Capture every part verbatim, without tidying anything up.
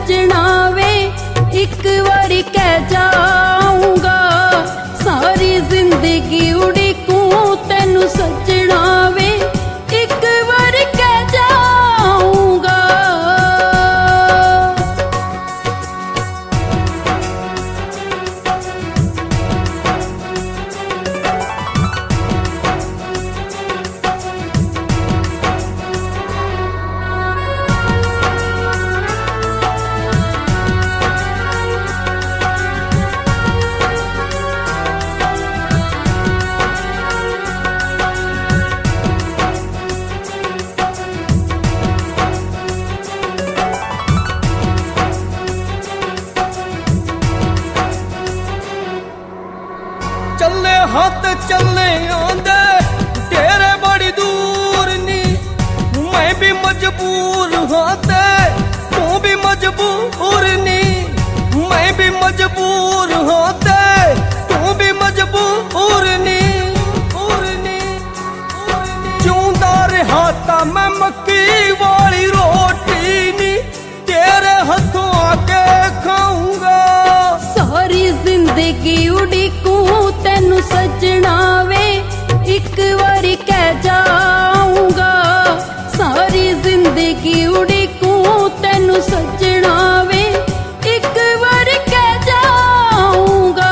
सजना वे एक बारी कह जाऊंगा सारी जिंदगी उड़ीकूं तेनू सजना वे एक बारी कह जाऊंगा। चले हाथ चले आंदे तेरे बड़ी दूर नी मैं भी मजबूर हाते तू भी मजबूर नी मैं भी मजबूर हाते तू भी मजबूर नी चूंदा रहा ता मैं मक्की वाली रोटी नी तेरे हाथों आके खाऊंगा सारी जिंदगी उड़ीकूं तेनू सजना वे एक बारी कह जाऊंगा सारी जिंदगी उड़ीकूं तेनू सजना वे एक बारी कह जाऊंगा।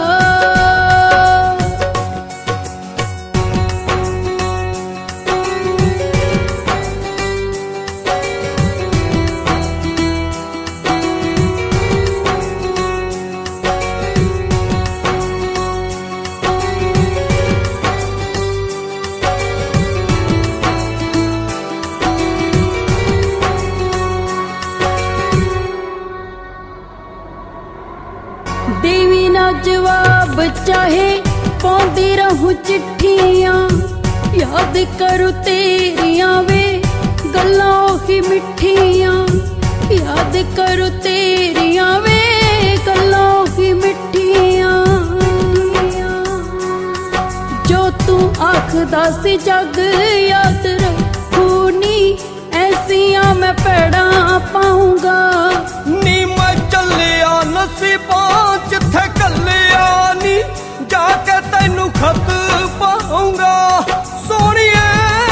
देवी ना जवाब चाहे पाउंदी रहूं चिट्ठियां याद करूं तेरियां वे गल्लां ओही मिठियां याद करूं तेरियां वे गल्लां ओही मिठियां जो तू आखदा सी जग याद रखूनी ऐसियां मैं पैड़ा पाऊंगा नी मैं चलिया नसीबां जिथे कलिया नी जाके तैनू खत पाऊंगा सोनिए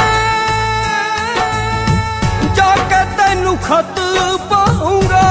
जाके तैनू खत पाऊंगा।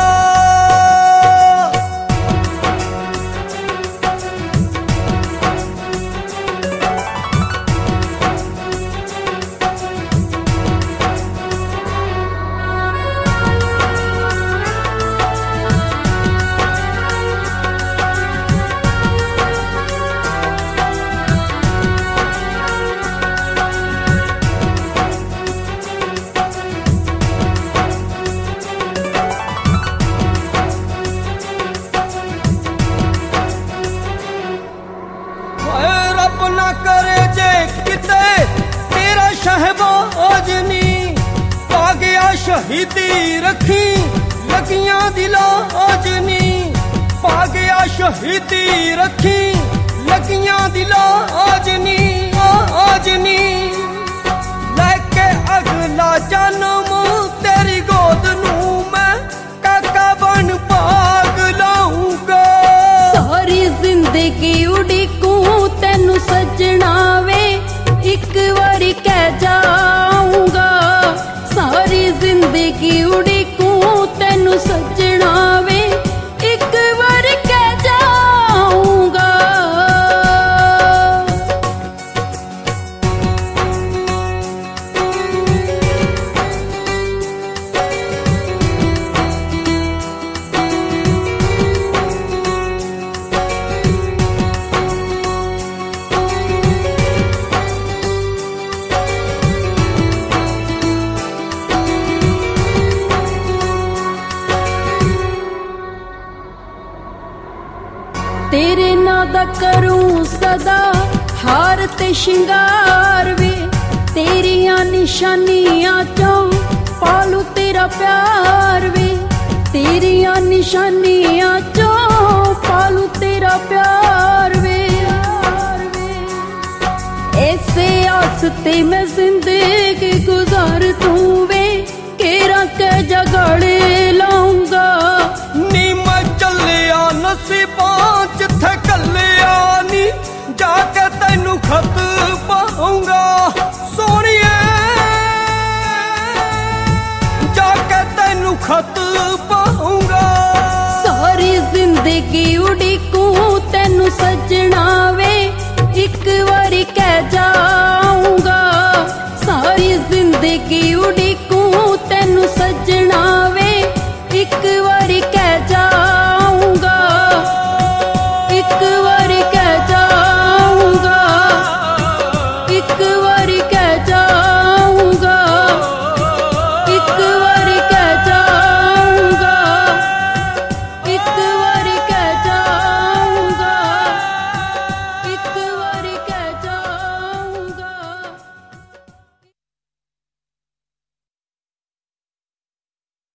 ना करे जे किते तेरा शहबाज नी पा गया शहीदी रखी लगियां दिलाज नी पा गया शहीदी रखी लगियां दिलाज नी आज नी लेके अगला जन्म तेरी गोद नू मैं काका बन भाग लाऊंगा सारी जिंदगी उड़ीकूं तेनू सजना वे एक बारी कह जाऊंगा सारी जिंदगी उड़ीकूं तेनू सजना वे एक बारी कह जाऊंगा। तेरे नां दा करूं सदा हार ते शिंगार वे तेरियां निशानियां चों पालू तेरा प्यार वे तेरियां निशानियां चों पालू तेरा प्यार वे ऐसे आसते मैं जिंदगी गुजार तू वे केरा के जगड़े लाऊंगा ਨਸੀਬਾਂ ਜਿੱਥੇ ਘੱਲਿਆ ਨੀ ਜਾ ਕੇ ਤੈਨੂੰ ਖਤ